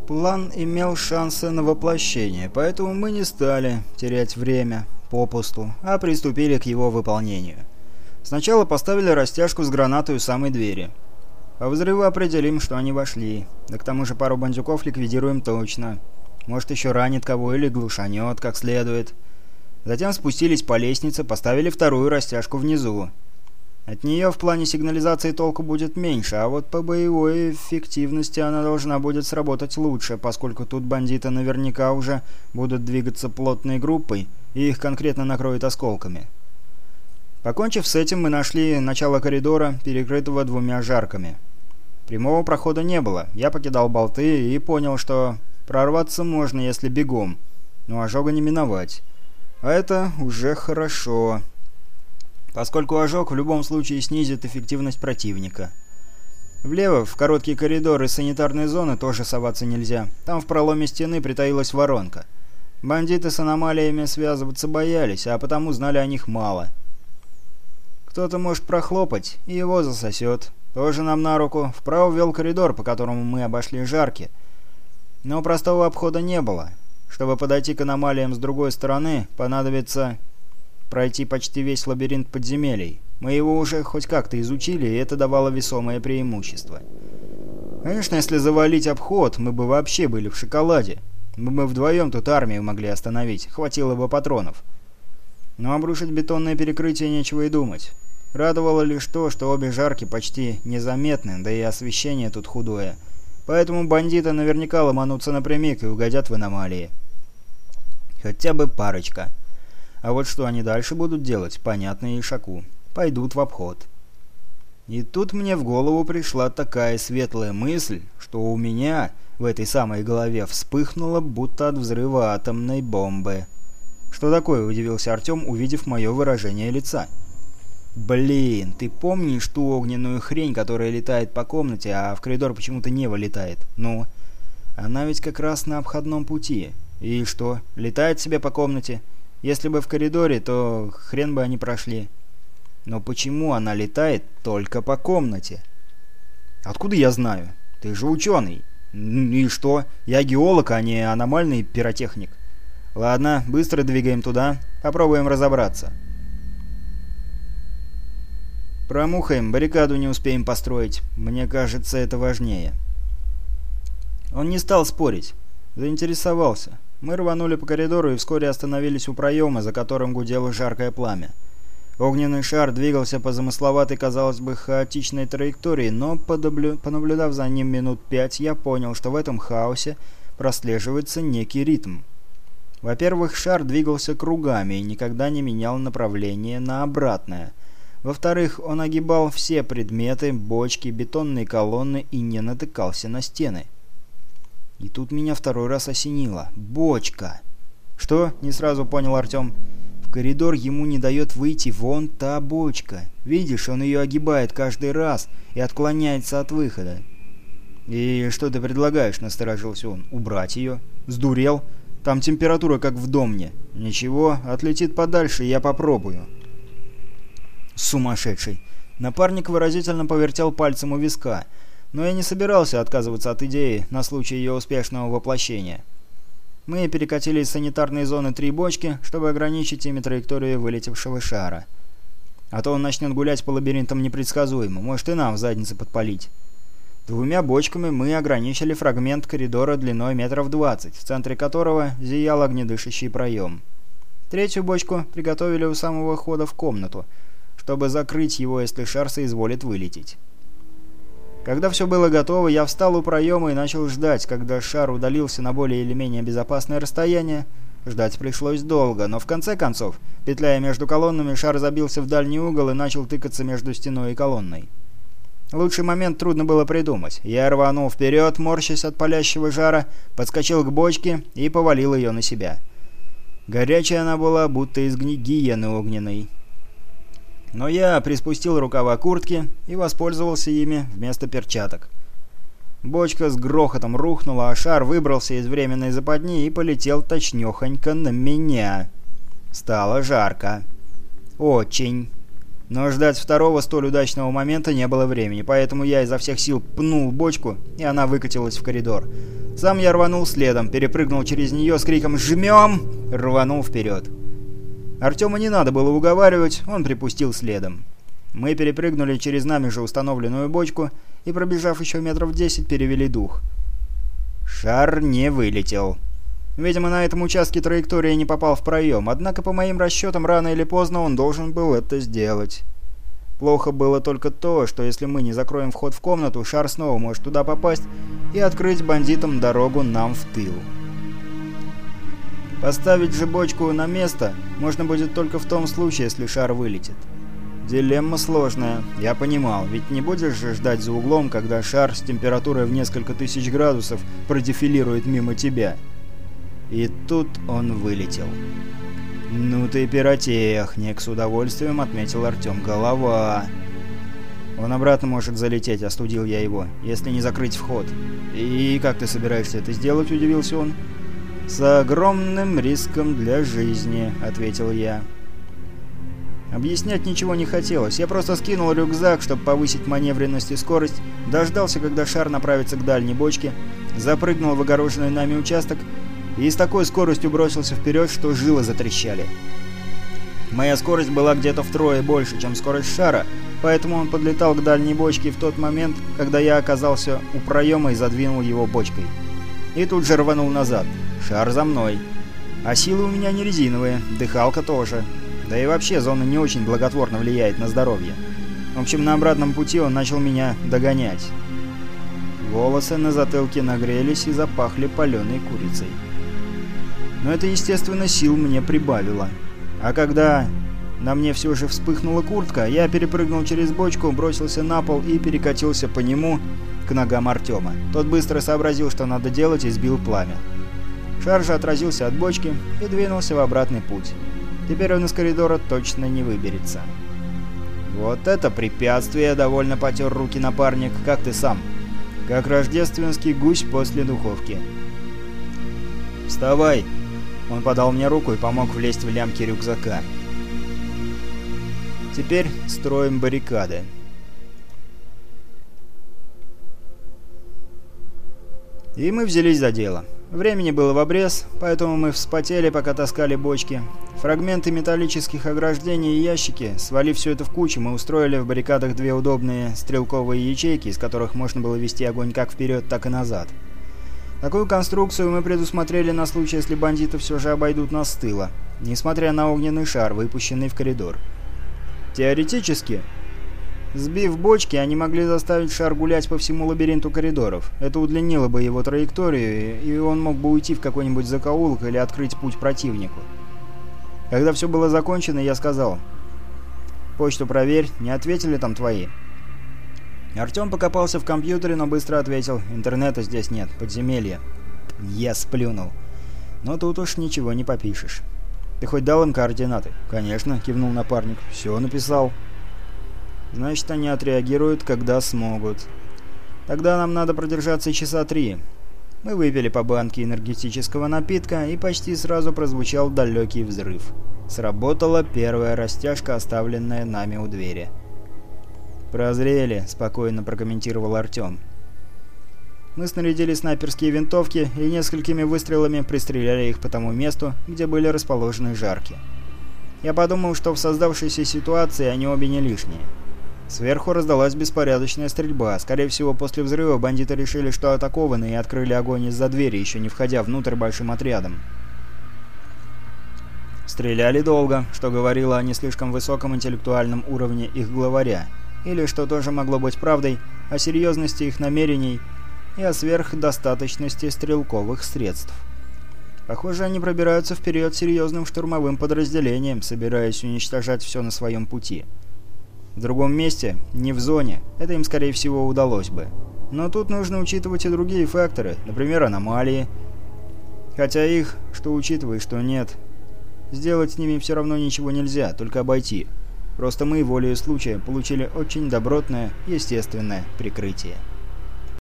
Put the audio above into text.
План имел шансы на воплощение, поэтому мы не стали терять время попусту, а приступили к его выполнению. Сначала поставили растяжку с гранатой у самой двери. По взрыву определим, что они вошли. Да к тому же пару бандюков ликвидируем точно. Может, еще ранит кого или глушанет как следует. Затем спустились по лестнице, поставили вторую растяжку внизу. От нее в плане сигнализации толку будет меньше, а вот по боевой эффективности она должна будет сработать лучше, поскольку тут бандиты наверняка уже будут двигаться плотной группой, и их конкретно накроют осколками. Покончив с этим, мы нашли начало коридора, перекрытого двумя жарками. Прямого прохода не было, я покидал болты и понял, что прорваться можно, если бегом, но ожога не миновать. А это уже хорошо, поскольку ожог в любом случае снизит эффективность противника. Влево, в короткий коридор из санитарной зоны, тоже соваться нельзя. Там в проломе стены притаилась воронка. Бандиты с аномалиями связываться боялись, а потому знали о них мало. Кто-то может прохлопать, и его засосет. Тоже нам на руку. Вправо вел коридор, по которому мы обошли жарки. Но простого обхода не было. Чтобы подойти к аномалиям с другой стороны, понадобится пройти почти весь лабиринт подземелий. Мы его уже хоть как-то изучили, и это давало весомое преимущество. Конечно, если завалить обход, мы бы вообще были в шоколаде. Мы бы вдвоем тут армию могли остановить, хватило бы патронов. Но обрушить бетонное перекрытие нечего и думать. Радовало лишь то, что обе жарки почти незаметны, да и освещение тут худое. Поэтому бандиты наверняка ломанутся напрямик и угодят в аномалии. Хотя бы парочка. А вот что они дальше будут делать, понятно и Ишаку. Пойдут в обход. И тут мне в голову пришла такая светлая мысль, что у меня в этой самой голове вспыхнуло, будто от взрыва атомной бомбы. «Что такое?» – удивился Артем, увидев мое выражение лица. «Блин, ты помнишь ту огненную хрень, которая летает по комнате, а в коридор почему-то не вылетает? Ну, она ведь как раз на обходном пути. И что, летает себе по комнате? Если бы в коридоре, то хрен бы они прошли. Но почему она летает только по комнате?» «Откуда я знаю? Ты же ученый». «И что? Я геолог, а не аномальный пиротехник». «Ладно, быстро двигаем туда, попробуем разобраться». «Промухаем, баррикаду не успеем построить. Мне кажется, это важнее». Он не стал спорить. Заинтересовался. Мы рванули по коридору и вскоре остановились у проема, за которым гудело жаркое пламя. Огненный шар двигался по замысловатой, казалось бы, хаотичной траектории, но, понаблюдав за ним минут 5, я понял, что в этом хаосе прослеживается некий ритм. Во-первых, шар двигался кругами и никогда не менял направление на обратное. Во-вторых, он огибал все предметы, бочки, бетонные колонны и не натыкался на стены. И тут меня второй раз осенило. Бочка! «Что?» — не сразу понял Артем. «В коридор ему не дает выйти вон та бочка. Видишь, он ее огибает каждый раз и отклоняется от выхода». «И что ты предлагаешь?» — насторожился он. «Убрать ее?» «Сдурел? Там температура как в домне». «Ничего, отлетит подальше, я попробую». «Сумасшедший!» Напарник выразительно повертел пальцем у виска, но я не собирался отказываться от идеи на случай ее успешного воплощения. Мы перекатили из санитарной зоны 3 бочки, чтобы ограничить ими траекторию вылетевшего шара. А то он начнет гулять по лабиринтам непредсказуемо, может и нам в заднице подпалить. 2 бочками мы ограничили фрагмент коридора длиной метров 20, в центре которого зиял огнедышащий проем. 3-ю бочку приготовили у самого входа в комнату, чтобы закрыть его, если шар соизволит вылететь. Когда все было готово, я встал у проема и начал ждать, когда шар удалился на более или менее безопасное расстояние. Ждать пришлось долго, но в конце концов, петляя между колоннами, шар забился в дальний угол и начал тыкаться между стеной и колонной. Лучший момент трудно было придумать. Я рванул вперед, морщась от палящего жара, подскочил к бочке и повалил ее на себя. Горячая она была, будто из гиены огненной. Но я приспустил рукава куртки и воспользовался ими вместо перчаток. Бочка с грохотом рухнула, а шар выбрался из временной западни и полетел точнёхонько на меня. Стало жарко. Очень. Но ждать второго столь удачного момента не было времени, поэтому я изо всех сил пнул бочку, и она выкатилась в коридор. Сам я рванул следом, перепрыгнул через нее с криком «Жмем!», рванул вперед. Артема не надо было уговаривать, он припустил следом. Мы перепрыгнули через нами же установленную бочку и, пробежав еще метров 10, перевели дух. Шар не вылетел. Видимо, на этом участке траектория не попал в проем, однако, по моим расчетам, рано или поздно он должен был это сделать. Плохо было только то, что если мы не закроем вход в комнату, шар снова может туда попасть и открыть бандитам дорогу нам в тыл. Поставить же бочку на место можно будет только в том случае, если шар вылетит. Дилемма сложная, я понимал, ведь не будешь же ждать за углом, когда шар с температурой в несколько тысяч градусов продефилирует мимо тебя. И тут он вылетел. «Ну ты пиротехник», — с удовольствием отметил Артем. «Голова». «Он обратно может залететь», — остудил я его, — «если не закрыть вход». «И как ты собираешься это сделать?» — удивился он. «С огромным риском для жизни», — ответил я. Объяснять ничего не хотелось. Я просто скинул рюкзак, чтобы повысить маневренность и скорость, дождался, когда шар направится к дальней бочке, запрыгнул в огороженный нами участок и с такой скоростью бросился вперед, что жилы затрещали. Моя скорость была где-то втрое больше, чем скорость шара, поэтому он подлетал к дальней бочке в тот момент, когда я оказался у проема и задвинул его бочкой. И тут же рванул назад. Шар за мной. А силы у меня не резиновые, дыхалка тоже. Да и вообще зона не очень благотворно влияет на здоровье. В общем, на обратном пути он начал меня догонять. Волосы на затылке нагрелись и запахли паленой курицей. Но это, естественно, сил мне прибавило. А когда на мне все же вспыхнула куртка, я перепрыгнул через бочку, бросился на пол и перекатился по нему к ногам Артема. Тот быстро сообразил, что надо делать, и сбил пламя. Шар же отразился от бочки и двинулся в обратный путь. Теперь он из коридора точно не выберется. «Вот это препятствие!» — довольно потер руки напарник. «Как ты сам?» «Как рождественский гусь после духовки». «Вставай!» Он подал мне руку и помог влезть в лямки рюкзака. «Теперь строим баррикады». И мы взялись за дело. Времени было в обрез, поэтому мы вспотели, пока таскали бочки. Фрагменты металлических ограждений и ящики, свалив все это в кучу, мы устроили в баррикадах две удобные стрелковые ячейки, из которых можно было вести огонь как вперед, так и назад. Такую конструкцию мы предусмотрели на случай, если бандиты все же обойдут нас с тыла, несмотря на огненный шар, выпущенный в коридор. Теоретически, сбив бочки, они могли заставить шар гулять по всему лабиринту коридоров. Это удлинило бы его траекторию, и он мог бы уйти в какой-нибудь закоулок или открыть путь противнику. Когда все было закончено, я сказал: «Почту проверь, не ответили там твои?» Артем покопался в компьютере, но быстро ответил: «Интернета здесь нет, подземелье». Я сплюнул. «Но тут уж ничего не попишешь». «Ты хоть дал им координаты?» «Конечно», — кивнул напарник. «Все написал». «Значит, они отреагируют, когда смогут. Тогда нам надо продержаться часа 3. Мы выпили по банке энергетического напитка, и почти сразу прозвучал далекий взрыв. Сработала первая растяжка, оставленная нами у двери. «Прозрели», — спокойно прокомментировал Артем. Мы снарядили снайперские винтовки и несколькими выстрелами пристреляли их по тому месту, где были расположены жарки. Я подумал, что в создавшейся ситуации они обе не лишние. Сверху раздалась беспорядочная стрельба. Скорее всего, после взрыва бандиты решили, что атакованы, и открыли огонь из-за двери, еще не входя внутрь большим отрядом. Стреляли долго, что говорило о не слишком высоком интеллектуальном уровне их главаря, или, что тоже могло быть правдой, о серьезности их намерений и о сверхдостаточности стрелковых средств. Похоже, они пробираются вперед серьезным штурмовым подразделением, собираясь уничтожать все на своем пути. В другом месте, не в зоне, это им, скорее всего, удалось бы. Но тут нужно учитывать и другие факторы, например, аномалии. Хотя их, что учитывай, что нет. Сделать с ними все равно ничего нельзя, только обойти. Просто мы, волею случая, получили очень добротное, естественное прикрытие.